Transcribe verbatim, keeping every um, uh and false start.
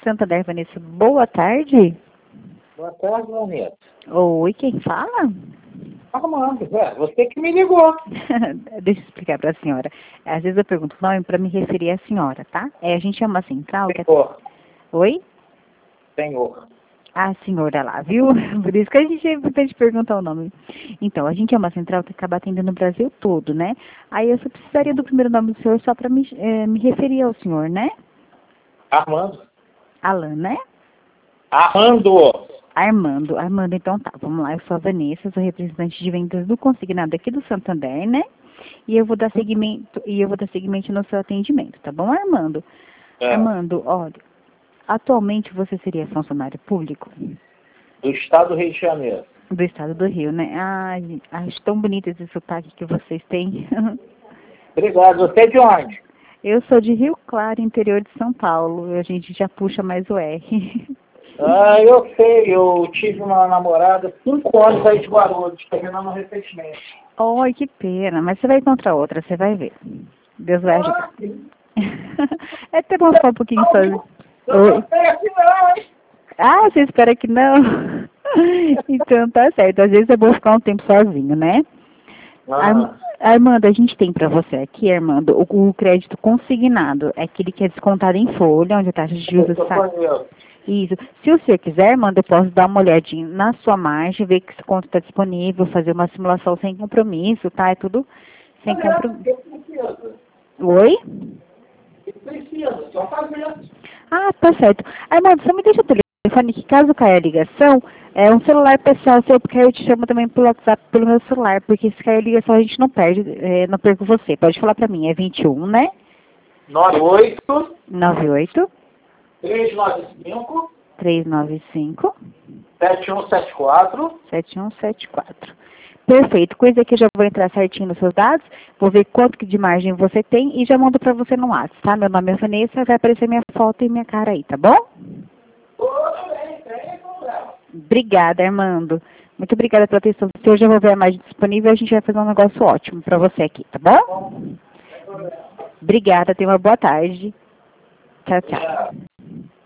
Santander, Vanessa. Boa tarde. Boa tarde, Vanessa. Oi, quem fala? Armando, é, você que me ligou. Deixa eu explicar para a senhora. Às vezes eu pergunto o nome para me referir à senhora, tá? É, a gente é uma central que... Senhor. Oi? Senhor. A senhora lá, viu? Por isso que a gente é importante perguntar o nome. Então, a gente é uma central que acaba atendendo o Brasil todo, né? Aí eu só precisaria do primeiro nome do senhor só para me, é, me referir ao senhor, né? Armando. Alan, né? Armando. Armando. Armando, então tá. Vamos lá, eu sou a Vanessa, sou representante de vendas do consignado aqui do Santander, né? E eu vou dar seguimento, e eu vou dar seguimento no seu atendimento, tá bom, Armando? É. Armando, olha, atualmente você seria funcionário público? Do estado do Rio de Janeiro. Do estado do Rio, né? Ai, acho tão bonito esse sotaque que vocês têm. Obrigado. Você é de onde? Eu sou de Rio Claro, interior de São Paulo. A gente já puxa mais o R. Ah, eu sei. Eu tive uma namorada cinco anos aí de Guarulhos, terminando recentemente. Ai, que pena. Mas você vai encontrar outra, você vai ver. Deus vai ajudar. É até bom ficar um pouquinho sozinho. Eu não espero assim não, hein? Ah, você espera que não? Então tá certo. Às vezes é bom ficar um tempo sozinho, né? Ah. Armando, a gente tem para você aqui, Armando, o, o crédito consignado. É aquele que é descontado em folha, onde a taxa de juros sai. Isso. Se o senhor quiser, Armando, eu posso dar uma olhadinha na sua margem, ver que esse conto está disponível, fazer uma simulação sem compromisso, tá? É tudo sem compromisso. Oi? Precisa, só fazer. Ah, tá certo. Armando, só me deixa o telefone que caso caia a ligação, é um celular pessoal seu, porque aí eu te chamo também pelo WhatsApp, pelo meu celular, porque se cair a ligação a gente não perde, é, não perco você. Pode falar pra mim, é vinte e um, né? nove oito. nove oito. três nove cinco. três nove cinco. sete um sete quatro. sete um sete quatro. Perfeito. Coisa que eu já vou entrar certinho nos seus dados, vou ver quanto que de margem você tem e já mando pra você no WhatsApp, tá? Meu nome é Vanessa, vai aparecer minha foto e minha cara aí, tá bom? Obrigada, Armando. Muito obrigada pela atenção. Se hoje eu vou ver a margem disponível, a gente vai fazer um negócio ótimo pra você aqui, tá bom? Obrigada, tenha uma boa tarde. Tchau, tchau.